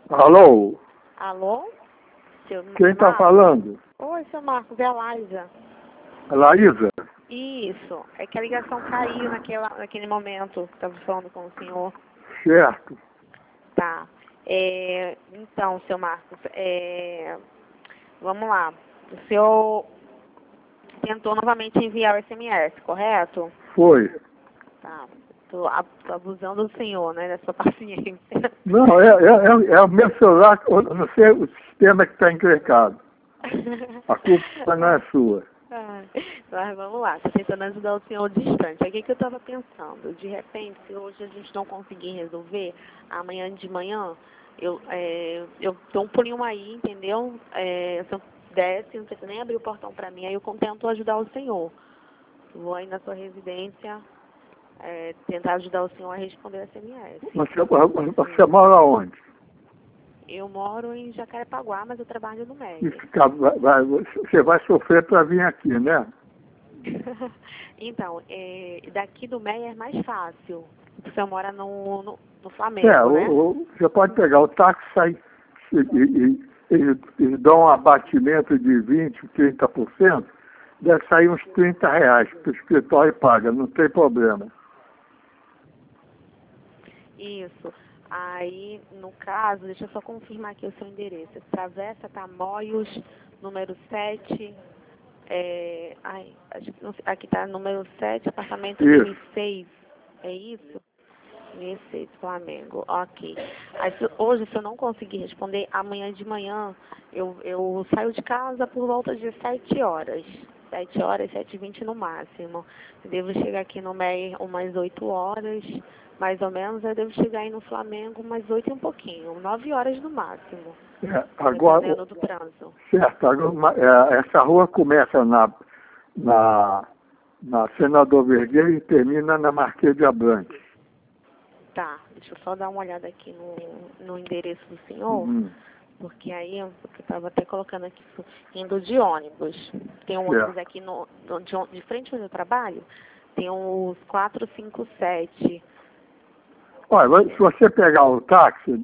Alô? Alô? Quem está falando? Oi, seu Marcos, é a Laísa. A Laísa? Isso, é que a ligação caiu naquele momento que estava falando com o senhor. Certo. Tá. Então, seu Marcos, vamos lá. O senhor tentou novamente enviar o SMS, correto? Foi. Tá. Tô abusando do senhor, né, da sua paciência. Não, é o meu celular, eu não sei o sistema que está encrencado. A culpa não é sua. Mas vamos lá, estou tentando ajudar o senhor distante. Aí o que eu estava pensando? De repente, se hoje a gente não conseguir resolver, amanhã de manhã, eu dou um pulinho aí, entendeu? Se eu desce, não precisa nem abrir o portão para mim, aí eu tento ajudar o senhor. Vou aí na sua residência tentar ajudar o senhor a responder a SMS. Você mora onde? Eu moro em Jacarepaguá, mas eu trabalho no E MEI. você vai sofrer para vir aqui, né? Então, daqui do MEI é mais fácil. O senhor mora no Flamengo, né? Você pode pegar o táxi, sair, eles dão um abatimento de 20%, 30%, deve sair uns R$ 30 para o escritório e paga, não tem problema. Isso. Aí, no caso, deixa eu só confirmar aqui o seu endereço. Travessa Tamoios, número 7. Aqui está número 7, apartamento 1006. É isso? 1006, Flamengo. Ok. Aí, hoje, se eu não conseguir responder, amanhã de manhã, eu saio de casa por volta de 7 horas. 7 horas, 7h20 no máximo. Eu devo chegar aqui no MEI umas 8 horas, mais ou menos. Eu devo chegar aí no Flamengo umas 8 e um pouquinho, 9 horas no máximo. Agora, dependendo do trânsito. Certo. Essa rua começa na Senador Vergueiro e termina na Marquês de Abrantes. Tá, deixa eu só dar uma olhada aqui no endereço do senhor. Porque aí, eu estava até colocando aqui, indo de ônibus. Tem um ônibus aqui de frente onde eu trabalho, tem uns 457. Olha, se você pegar o táxi,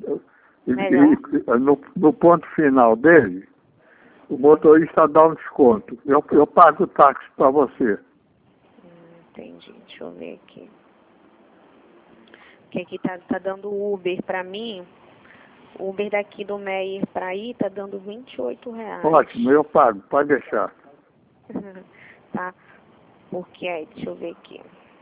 no ponto final dele, o motorista dá um desconto. Eu pago o táxi para você. Entendi, deixa eu ver aqui. Porque aqui tá dando Uber para mim. O Uber daqui do Meyer para aí tá dando R$28. Ótimo, eu pago, pode deixar. Tá, porque aí, deixa eu ver aqui.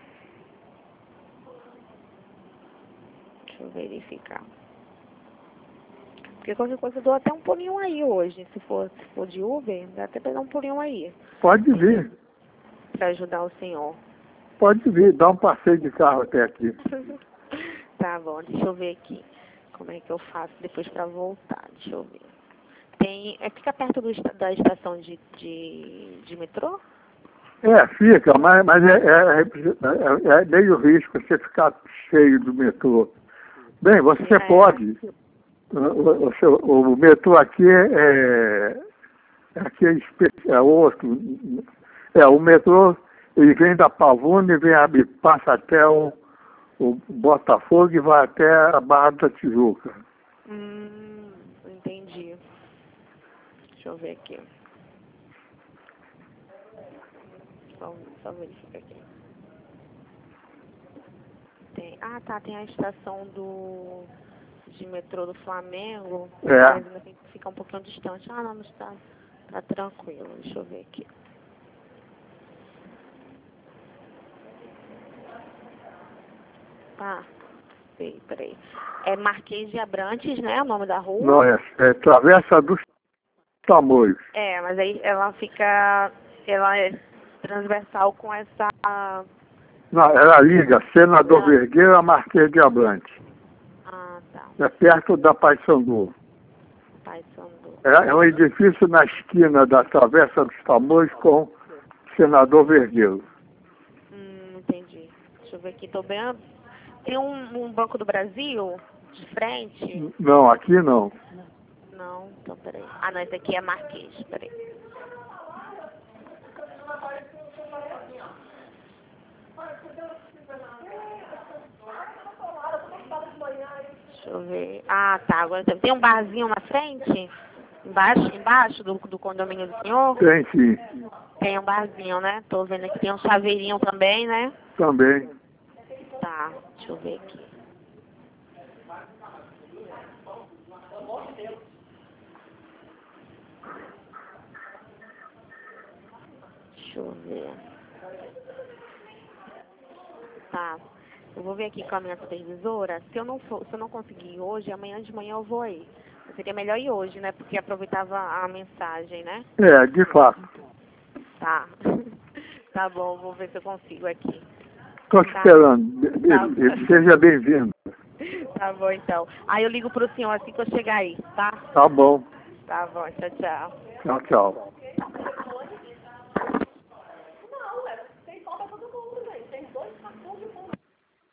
Deixa eu verificar. Porque qualquer coisa eu dou até um pulinho aí hoje. Se for de Uber, dá até pra dar um pulinho aí. Pode vir. Pra ajudar o senhor. Pode vir, dá um passeio de carro até aqui. Tá bom, deixa eu ver aqui. Como é que eu faço depois pra voltar? Deixa eu ver. Fica perto da estação de metrô? Fica, mas é meio risco você ficar cheio do metrô. Bem, você pode. O metrô aqui é outro. O metrô, ele vem da Pavuna e passa até o Botafogo e vai até a Barra da Tijuca. Entendi. Deixa eu ver aqui. Só verificar aqui. Tem a estação de metrô do Flamengo. Mas ainda tem que ficar um pouquinho distante. Não, mas tá tranquilo. Deixa eu ver aqui. Peraí. É Marquês de Abrantes, né? O nome da rua? Não, é Travessa dos Tamoios. Mas aí ela é transversal com essa... Não, ela liga Senador Vergueiro a Marquês de Abrantes. Tá. É perto da Paissandu. É um edifício na esquina da Travessa dos Tamoios com Senador Vergueiro. Entendi. Deixa eu ver aqui. Tô bem... Tem um Banco do Brasil de frente? Não, aqui não. Não, então peraí. Não, esse aqui é Marquês, peraí. Deixa Deixa eu ver. Ah, tá. Agora tem um barzinho na frente? Embaixo do condomínio do senhor? Tem sim. Tem um barzinho, né? Tô vendo aqui. Tem um chaveirinho também, né? Também. Tá. Deixa eu ver aqui. Deixa eu ver. Tá. Eu vou ver aqui com a minha supervisora. Se eu não conseguir ir hoje, amanhã de manhã eu vou aí. Seria melhor ir hoje, né? Porque aproveitava a mensagem, né? É, de fato. Tá. Tá bom, vou ver se eu consigo aqui. Estou te Tá. esperando. Tá. Seja bem-vindo. Tá bom, então. Aí eu ligo pro senhor assim que eu chegar aí, tá? Tá bom. Tá bom, tchau, tchau. Tchau, tchau.